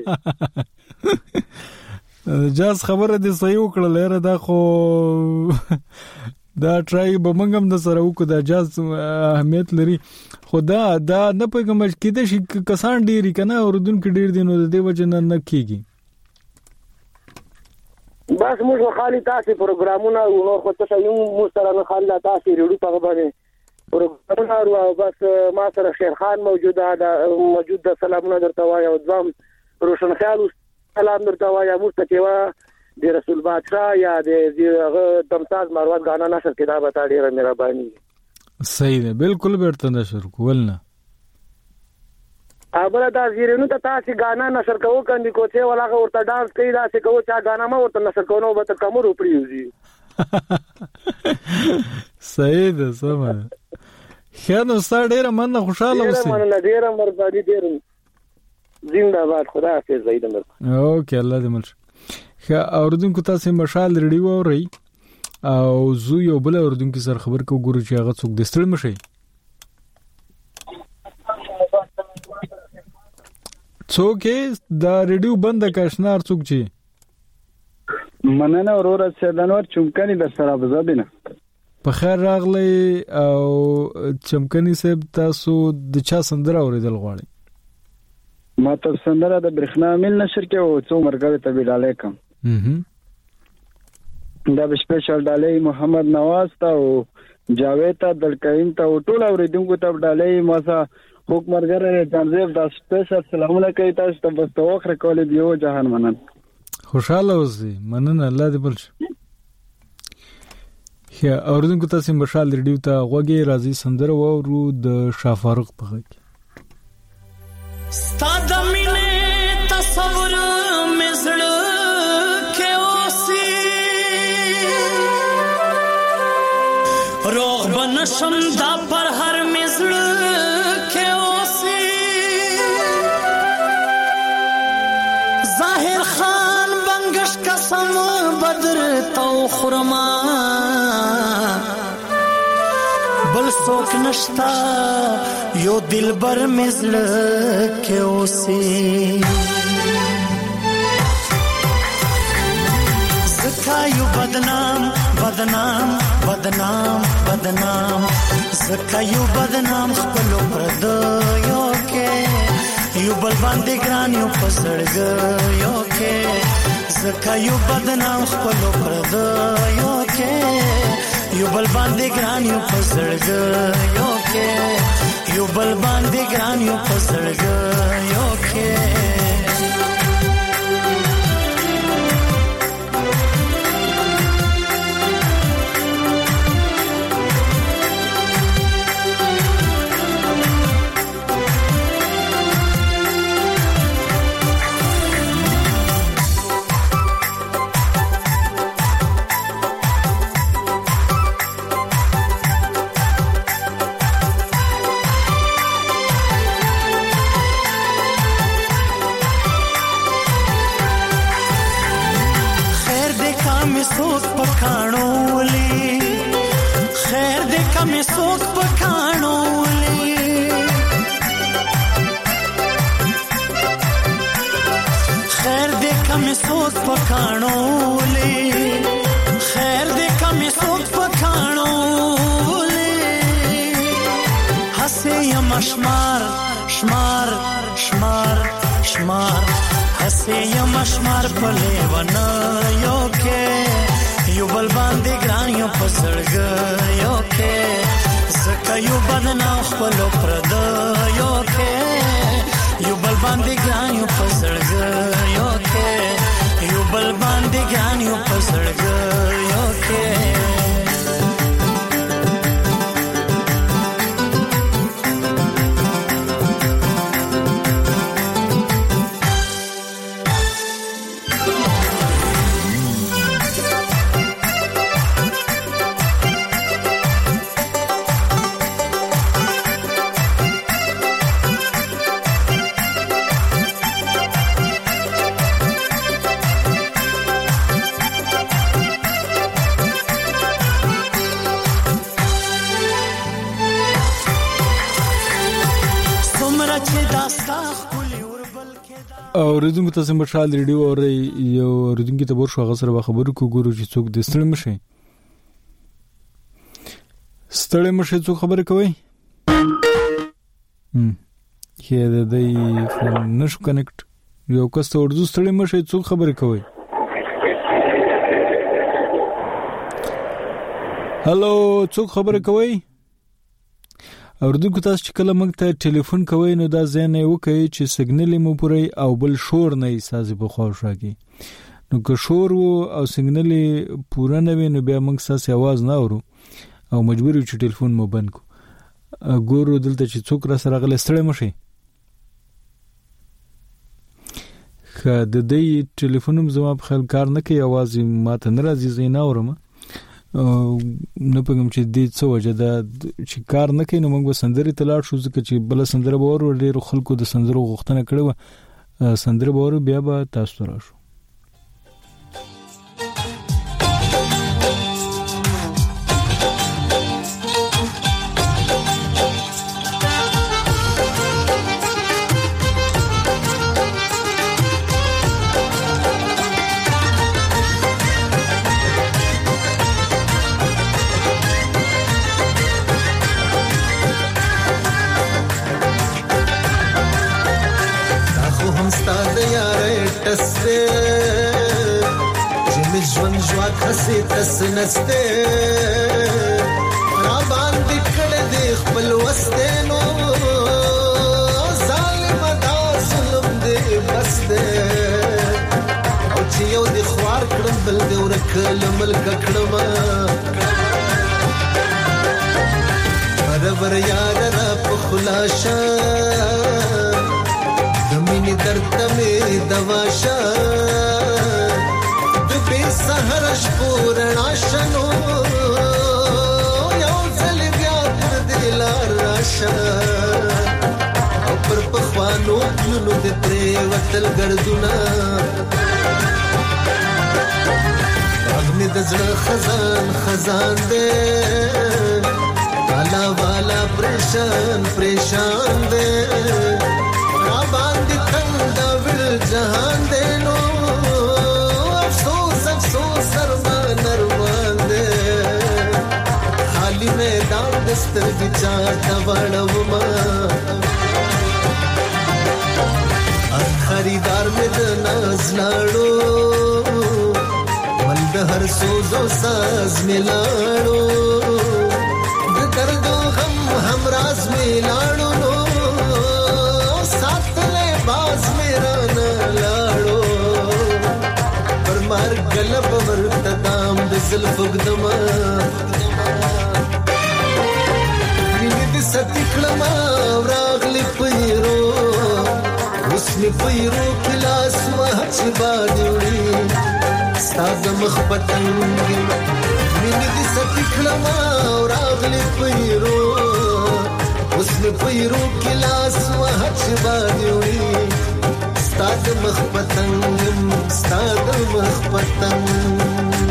جاز خبره دې صحیح وکړه لره دا خو دا ټرای به موږ هم د سره وکړو دا جاز اهمیت لري خو دا دا نه پېږم کېده شي کسان ډېری کنه اوردونکو ډېر دي نو د دې وجه نه نه کیږي. بس موږ خالي تاسو پروګرامونه نو خو ته یو مو سره نه خالي تاسو ریډیو په باندې پروګرامونه او بس ما سره شیر خان موجود ده موجود ده سلامونه درته وایم او ځم روشن خیال سلام درته وایم مستقیوا د رسول بادشاہ یا د دمساز مروان غانا نشر کتاب ته ډیره مهرباني. صحیح ده بالکل بیرته نشر کول نه ابله دا زیرینو ته تاسو غانا نشر کوو کندي کوڅه ولاغه ورته ډانس کوي دا څه کوو چا غانا ما ورته نشر کوو به ته کمر وپریوزي. صحیح ده سمه خیانو سره ډیره مننه خوشاله اوسئ. ډیره مننه ډیره مرګادي ډیره زنده باد خدا حافظ زید مر. اوکې الله دې مل. خا اوردونکو تاسو مشال ریډیو اورئ او زو یو بل اوردونکو سره خبر کو ګورو چې هغه څوک دستړ مشي. څوک دا ریډیو بند کښنار څوک چی مننه اورور سیدانور چمکنی در سره بزادینه. په خیر راغلی او چمکنی صاحب تاسو د چا سندره اوریدل غواړئ؟ ما ته سندره د برښنا مل نشر کې او څو مرګه ته ویډاله کوم. دا به سپیشل ډالې محمد نواز ته او جاوید ته دلکین ته ټول اوریدونکو ته ډالې ماسه حکم مرګره تنظیم دا سپیشل سلامونه کوي تاسو ته بس توخره کولې دیو جهان منن. خوشاله اوسئ. مننه الله دې بل. یا اوردونکو تاسو مشال ریډیو ته غوږی راځي سندره وورو د شافاروق په غږ. ستاد مینه تصور مزړه کې اوسې روغ بنشم دا پر هر مزړه کې اوسې ظاهر خان بنگش قسم بدر تو خرما بل سوک نشتا یو دلبر مزل کے اوسی زکا یو بدنام بدنام بدنام بدنام زکا یو بدنام خپلو پردو یو کے یو بل باندې ګران یو پسړګ یو کے زکا یو بدنام خپلو پردو یو کے یو بل باندې ګران یو پسړګ یو کې یو بل باندې ګران یو پسړګ یو کې सोक पकाणोली खैर दे कमी सोक पकाणोली खैर दे कमी सोक पकाणोली खैर दे कमी सोक पकाणोली हसे यम शमार शमार शमार शमार हसे यम शमार पले वना यो के یو بل باندې ګران یو پسړګ یو کې زکه یو بدنام خپلو پرد یو کې یو بل باندې ګران یو پسړګ یو کې یو بل باندې ګران یو پسړګ او ردونکو تاسو مشال ریډیو او یو ردونکو ته ورشو غسر به خبرو کو ګورو چې څوک د ستړي مشه ستړي مشه څوک خبره کوي هم کې د دې فون نشو کنیکټ یو کس ته ورځو ستړي مشه څوک خبره کوي هالو څوک خبره کوي اردو کو تاسو چې کله موږ ته ټلیفون کوي نو دا ځین یې وکړي چې سیګنل مو پوري او بل شور نه ایساز په خوښاږي نو که شور او سیګنل پورا نه وي نو بیا موږ ساسي आवाज نه اورو او مجبور یو چې ټلیفون مو بند کو ګورو دلته چې څوک را سره غل ستړي مشي خا د دې ټلیفونم زما په خل کار نه کوي आवाज ماته ناراضي زینا اورم نو پګم چې دې څه وجه دا چې کار نه کوي نو موږ سندري تلاړ شو ځکه چې بل سندره به ور ډېر خلکو د سندرو غوښتنه کړې و سندره به ور بیا به تاسو راشو خسي تسنسته را باندې کړه دې خپل وستنو ظالم دا ظلم دې بسته او چې یو دې خوار کړم بل دې ورکل ملک کړم برابر یار را په خلاصه دمینه درد مې دواشه سحر شپورنا شنو یو ځل بیا پر دلار راشه او پر پخوانو نو د ترې وتل ګرځونا اغنی د زړه خزان خزان دې والا والا پریشان پریشان دې را باندې تنگ دا ول جهان دې نو میدان دستر بچار دوڑو ما خریدار میں دناز لاڑو ملد ہر سوز و ساز میں لاڑو درد و غم ہم راز میں لاڑو نو ساتھ لے باز میرا نہ لاڑو پر مار گلب ورتدام دزل فگدما ستکلما راغلی پیرو اسمی پیرو کلاس مهچ بادوڑی ستاد مخبتنگی مینی دی ستکلما راغلی پیرو اسمی پیرو کلاس مهچ بادوڑی ستاد مخبتنگی ستاد مخبتنگی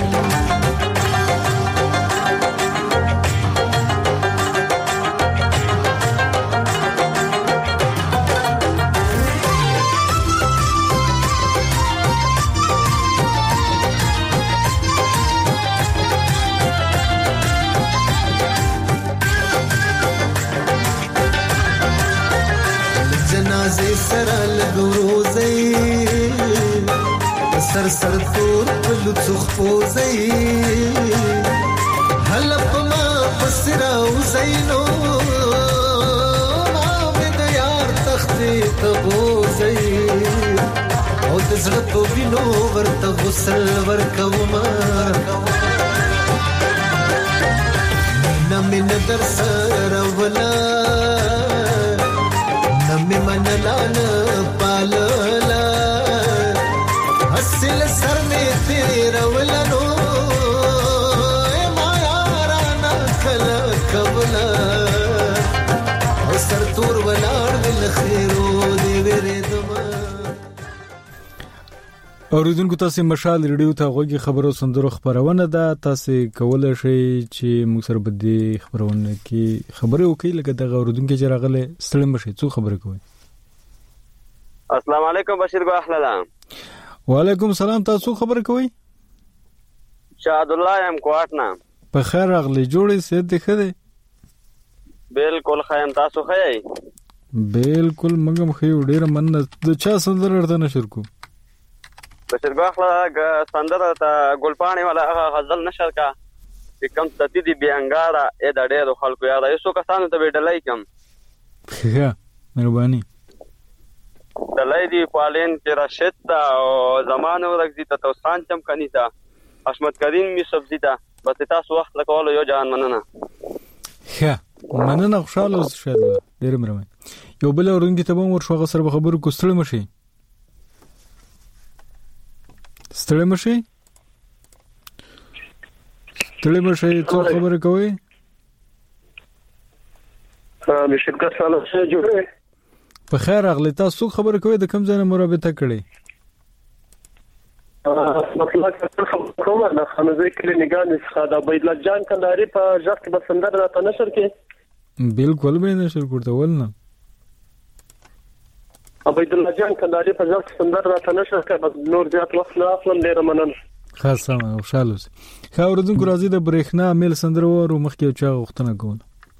سرا لګروزي سر سر تور پلو څخ پوزي حلپ ما پسرا وزینو ما د یار تختې تبوزي او د زړه په وینو ورته غسل ورکوما نمن در سره ولا نمی منلان پاللا حسل سر میں تیرا ولنو ما یارانا کلا کبلا او سر تور ولار ول خیرو دی وردما اوریدونکو تاسو مشال ریډیو ته غوږی خبرو سندرو خبرونه ده تاسو کولای شئ چې موږ سره بده خبرونه کې خبرې وکړي لکه دغه اوریدونکو چې راغله ستړي مشي څو خبرې کوي السلام علیکم بشیر ګو احلالا. وعلیکم السلام. تاسو خبر کوئ؟ شاد الله ام کوټنا. په خیر راغلی. جوړې سید دی خده؟ بالکل خیم. تاسو خی؟ بالکل مګم خیو. ډیر مننه. د چا سندره ورته نشر کو؟ بشیر ګو احلالا سندره ته ګلپانی والا هغه غزل نشر کا چې کم ستې دی بیانګاړه اې د ډېرو خلکو یاد ایسو کسانو ته ویډلای کم. ښه مهرباني. دلای دی پالین کې راشد تا او زمانه ورګزی ته توسان چم کني تا حشمت کریم می سبزی تا بس تاسو وخت لکول یو جان مننه. ښه مننه. خوشاله اوسئ. شاید ډیر مهرباني. یو بل اورونکي ته به ورشو غسر به خبرو کوستل مشي. ستړي مشي. ستړي مشي. څه خبره کوي؟ ها مشکل سلام څه جوړه؟ په خیر راغلی. تاسو خبره کوي د کوم ځای نه مرابطه کړي؟ مطلب څه کومه نه خنځي کلینګان څخه د عبدالله جان کندهاري په ځخ کې بسندر راته نشر کې. بالکل به نشر کوته ولنه. عبدالله جان کندهاري په ځخ سندر راته نشر کې بس نور زیات وخت نه اخلم. ډیر مننه. خاصه خوشاله اوسئ. ښه اوردونکو راځي د برېښنا میل سندره وورو مخکې چا غوښتنه کوله.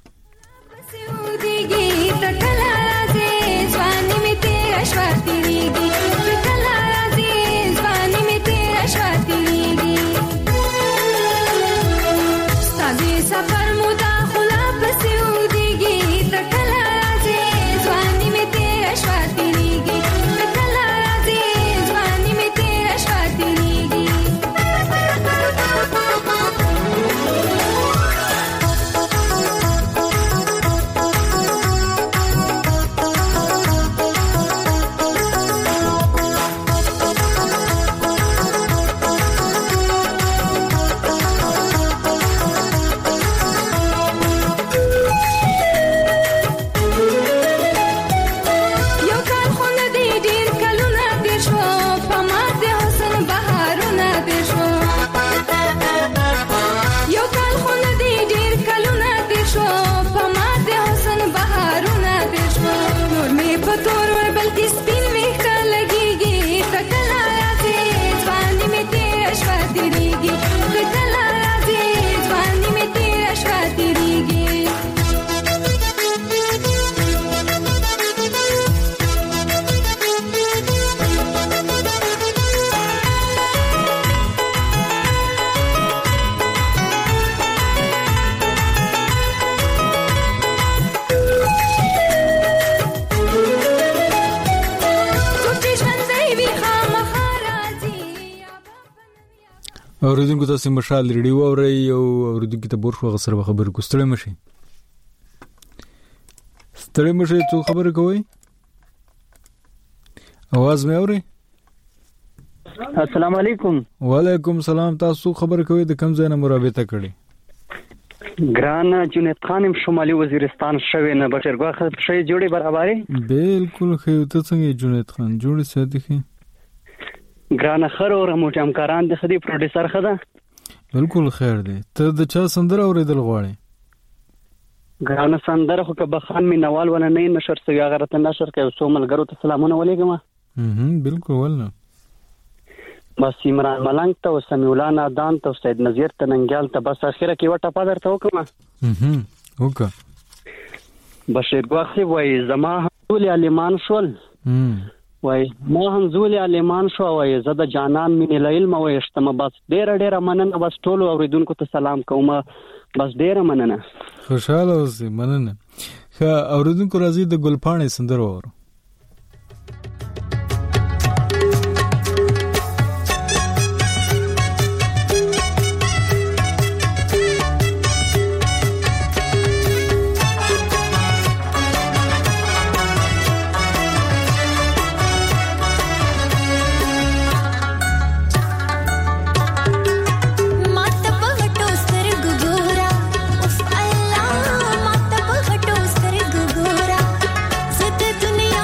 اوریدونکو تاسو مشال ریډیو اورئ او اوریدونکو ته بور شو غسر به خبر کوستړی مشي. ستړی مشي. څو خبر کوي؟ आवाज مې اوري؟ السلام علیکم. وعلیکم السلام. تاسو خبر کوي د کوم ځای نه مرابطه کړي؟ ګران جنید خانم شمالي وزیرستان شوی نه بشیر ګو شي جوړي برابرې. بالکل خو ته څنګه جنید خان جوړي ساتي خي؟ ګران خر اور موټ همکاران د خدي پروډوسر خدا. بالکل خیر دی. ته د چا سندره اوریدل غواړې؟ ګران سندره خو کبه خان می نوال ونه نه نشر سوي هغه ته نشر کوي. سو ملګرو ته سلامونه ولېګم. هم بالکل ولنه. بس عمران ملنګ ته او سمیع الله دان ته سید نذیر ته ننګال ته بس اخره کې وټه پادر ته وکم. هم وکا. بشیر ګوخي وای زما ټول علیمان شول. هم وای ما هم زول علیمان شو وای زده جانان مين العلم وای اشتم بس ډیر ډیر مننه. بس ټول اوریدونکو ته سلام کوم. بس ډیر مننه. خوشاله اوسئ. مننه. ښه اوریدونکو راځي د ګلپاڼې سندره وورو. दुनिया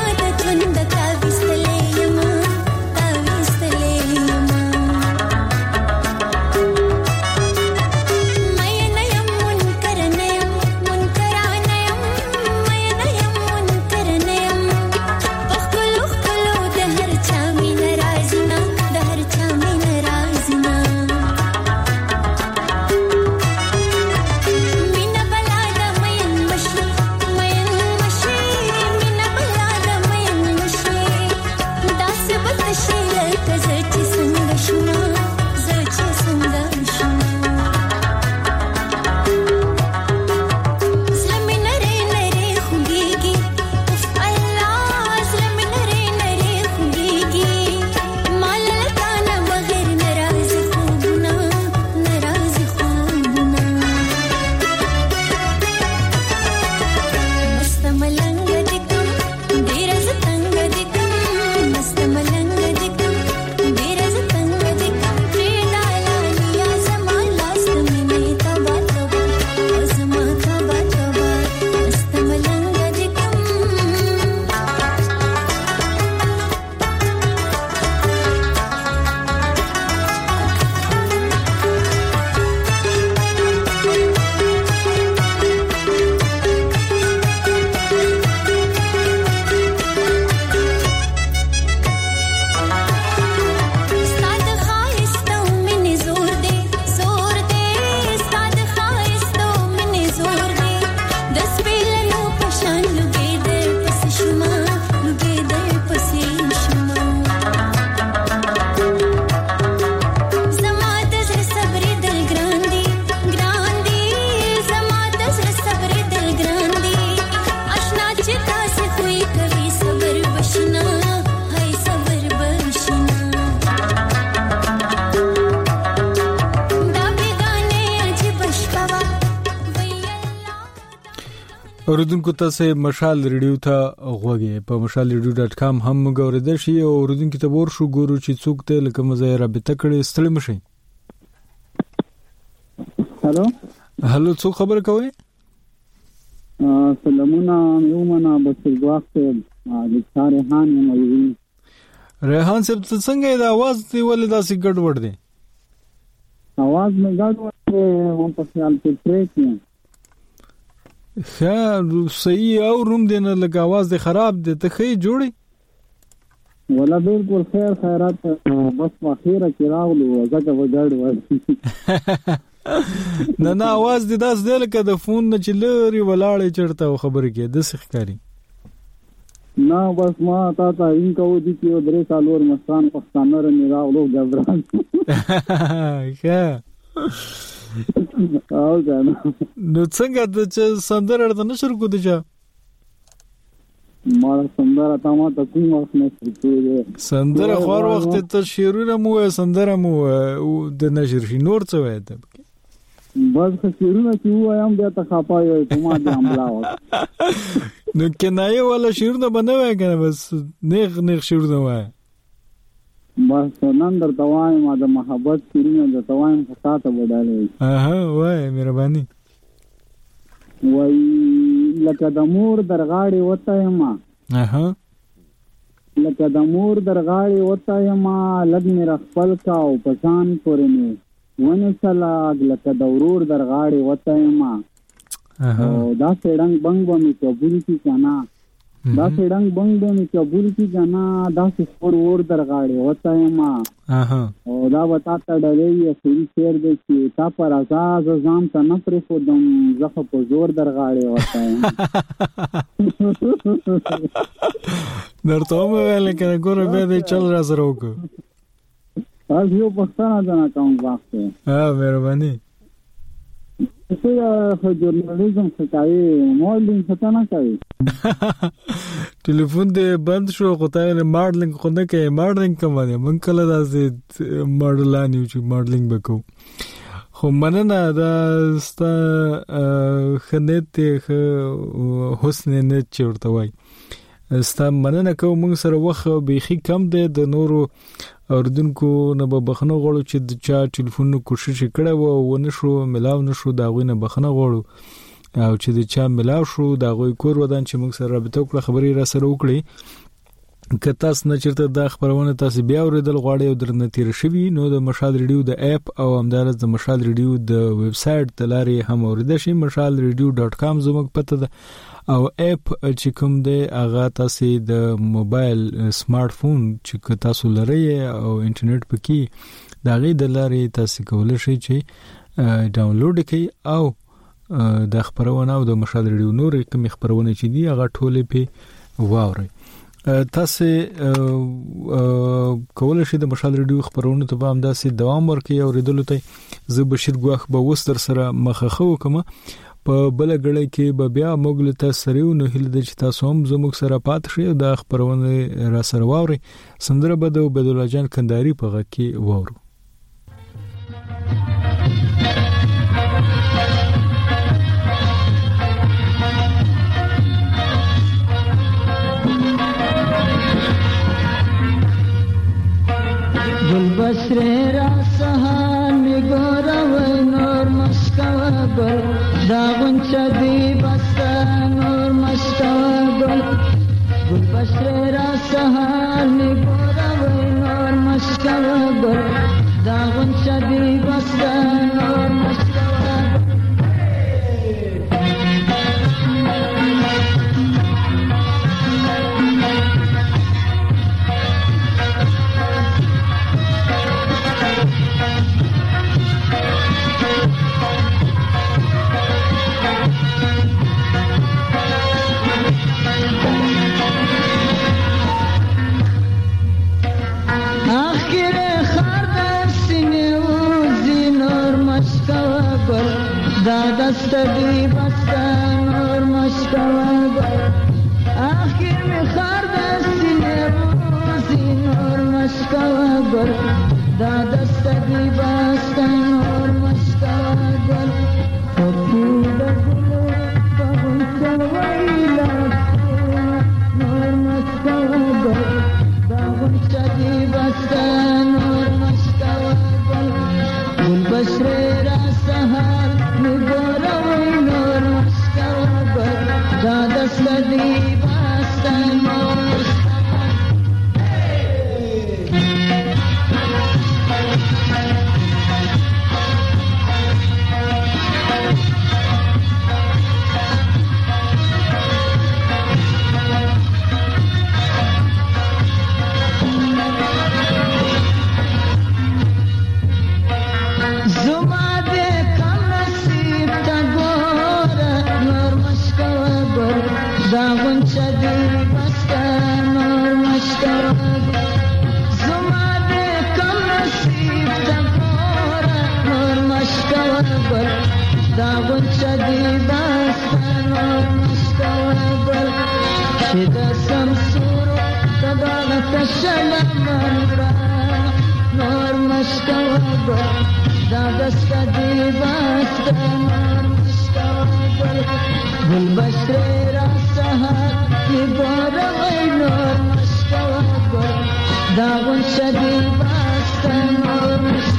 اوردونکو تاسو مشال ریډیو ته غوږی په مشال ریډیو ډاټ کام هم غوړیدل شي او اوردونکو ته ور شو ګورو چې څوک ته لکه مزه رابطه کړي ستړي مشي. هالو هالو څوک خبر کوي؟ سلامونه یومنا بسرګواخ ته د ریحان موي. ریحان صاحب څنګه د आवाज دی ولې داسې ګډ وډ دی؟ आवाज مې ګډ وډ دی هم په خیال کې ټریک نه ښه صحیح او روم دی نه لګ आवाज دی خراب دی ته خې جوړي ولا بالکل خیر خیرات بس واخیره کې راغلو ځکه وګړ و نه نه आवाज دی داس دی لکه د فون نه چلري ولاړې چړته خبرې کې د سخکاری نه بس ما تا ته ان کو دي چې درې سالور مستان پښتانه رنه راغلو غبران ښه او کنه نو څنګه د سندره د نشر کو دي ما سندره تا ما ته کوم وخت نه شروع سندره خور وخت ته شیرونه مو سندره مو د نشر شي نور څه وای ته بس شیرونه چې وایم بیا ته خپای ته ما دې عملا و نو کنایه ولا شیرونه بنوي کنه بس نیغ نیغ شیرونه وای بس نن در توای ما د محبت شیرونه د توای په تاسو وډاله اها وای مهرباني وای لکه د مور درغاړي وته ما اها لکه د مور درغاړي وته ما لګ مې خپل کا او پسان پورې مې ونه سلا لکه د ورور درغاړي وته ما اها دا سړنګ بنګ باندې قبول کی کنا دا سړنګ بنګ باندې قبول کی کنا دا سپور ور درغاړي وته ما اها او دا وتا ته ډلې یې سړي شیر دې چې تا پر آزاد ځام ته نفر خودم زخه په زور درغاړي وته درته مې ویل کې ګوره به دې چل را سره وکړه از یو پښتانه ځنه کوم وخت ها مهرباني څه خو جورنالیزم څخه مولین څه نه کوي ټلیفون دې بند شو غوتای نه ماډلینګ خو نه کوي ماډلینګ کوم نه من کله داسې ماډلانی چې ماډلینګ وکړو خو مننه دا ستا خنت حسن نه چورته وای ستا مننه کوم موږ سره وخت بيخي کم دی د نورو اوردونکو نه به بخنه غواړو چې د چا ټلیفون کوشش کړه و ونه شو ملاو نشو دا غوینه بخنه غواړو او چې د چا ملاو شو دا غوي کور ودان چې موږ سره رابطه وکړه خبري را سره وکړي که تاسو نه چیرته د خبرونه تاسو بیا اوریدل غواړئ او درنه تیر شوی نو د مشال ریډیو د اپ او همدارس د مشال ریډیو د ویب سټ د لارې هم اوریدل شي مشال ریډیو ډاټ کام زموږ پته ده او اپ چې کوم دی هغه تاسو د موبایل سمارټ فون چې تاسو لرئ او انټرنیټ پکې دا غي د لارې تاسو کولای شئ چې ډاونلوډ کړئ او د خبرونه او د مشال ریډیو نور کوم خبرونه چې دی هغه ټوله په واورئ تاسو کولای شئ د مشال ریډیو خبرونه ته هم داسې دوام ورکړئ او ریډلو ته زه بشیر ګواخ به وستر سره مخخو کوم په بل غړی کې به بیا موږ له تاسو سره نو هله د تاسو هم زموږ سره پات شئ د خبرونه را سره واوري سندره بده او بدل جان کنداري په غږ کې وورو گل بسره را سهان می گورو نور مشکوا گل داغون چدی بسته نور مشکوا گل گل بسره را سهان می گورو نور مشکوا گل داغون چدی بسته نور مشکوا دست بی بستن اور مشکوان آخر می خرد سینه روزی نور مشکوان گل دا دست بی بستن اور مشکوان گل خود بگلو بگل دا غنچه دی بسته نور مشکوه زما دی کم نصیب تا گوره نور مشکوه گل دا غنچه دی بسته نور مشکوه گل چې د سمسورو د باغ تشله منګړه نور مشکوه گل دا دسته دی بسته نور مشکوه گل گل بشره را سهار کی گوره وی نور مشکوه گل دا غنچه دی بسته نور مشکوه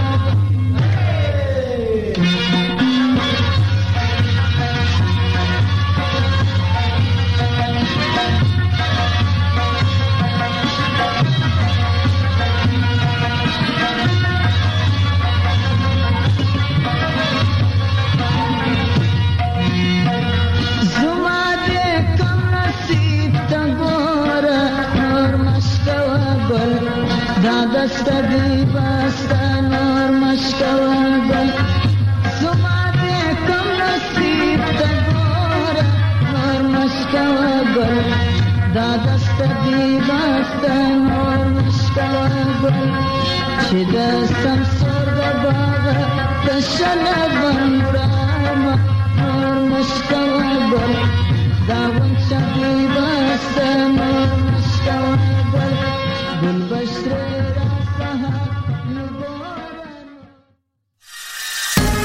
دا دسته دی بسته نور مشکوه گل زما دی کم نصیب تا گوره نور مشکوه گل دا دسته دی بسته نور مشکوه گل چې د سمسور د باغ تشله بنګړه نور مشکوه گل دا غنچه دی بسته نور مشکوه گل